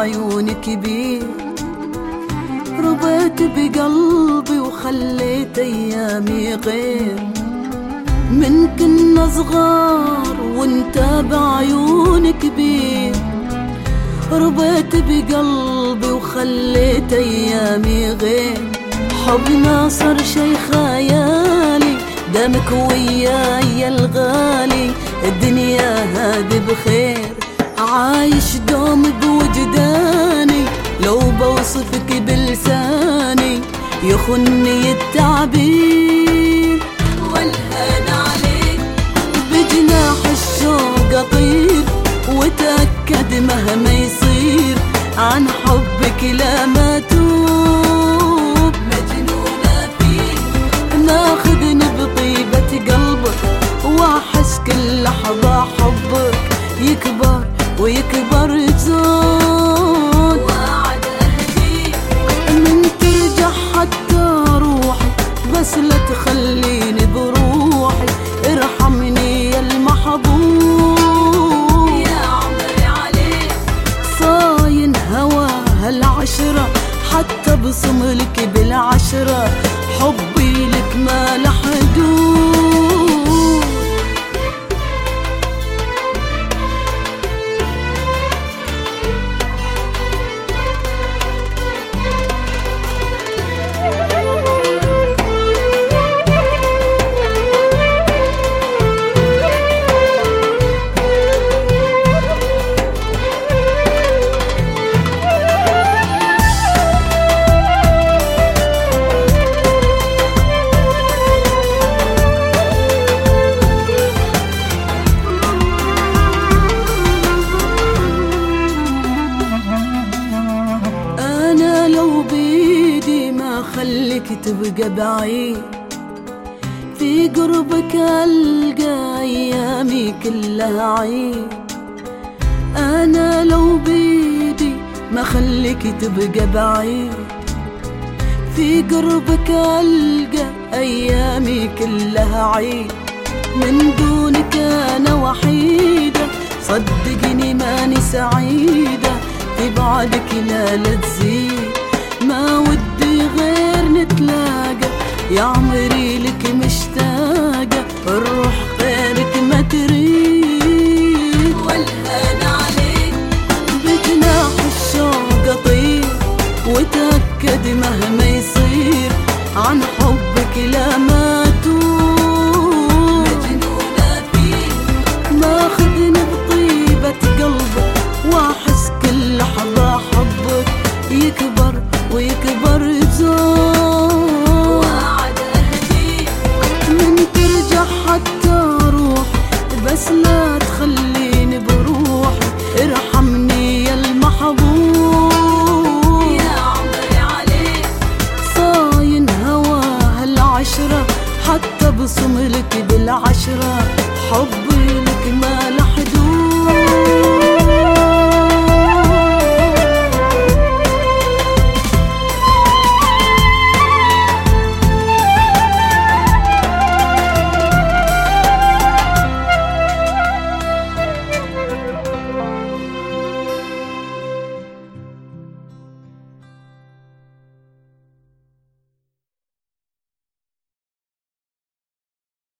بعيونك بيه. ربيت بقلبي وخليت ايامي غير من كنا صغار وانت بعيونك بيه. ربيت بقلبي وخليت ايامي غير. حبنا صار شي خيالي دامك وياي الغالي. الدنيا هادي بخير عايش دوم بوجداني. لو بوصفك بلساني يخني التعبير. والهان عليك بجناح الشوق اطير وتأكد مهما يصير عن حبك لا ما توب. مجنونة فيك ماخذني بطيبة قلبك واحس كل لحظة حبك يكبر ويكبر زود. وعد اهديك من ترجع حتى روحي بس لا تخليني بروحي. ارحمني يا المحظوظ يا عمري عليك. صاين هوا هالعشرة حتى بصملك بالعشرة. حبي لك ما له حدود. خليك تبقى بعيد في قربك ألقى أيامي كلها عيد. أنا لو بيدي ما خليك تبقى بعيد في قربك ألقى أيامي كلها عيد. من دونك أنا وحيدة صدقني ماني سعيدة. في بعدك لا تزيد ما ودي غير نتلاقى. يا عمري لك مشتاقة الروح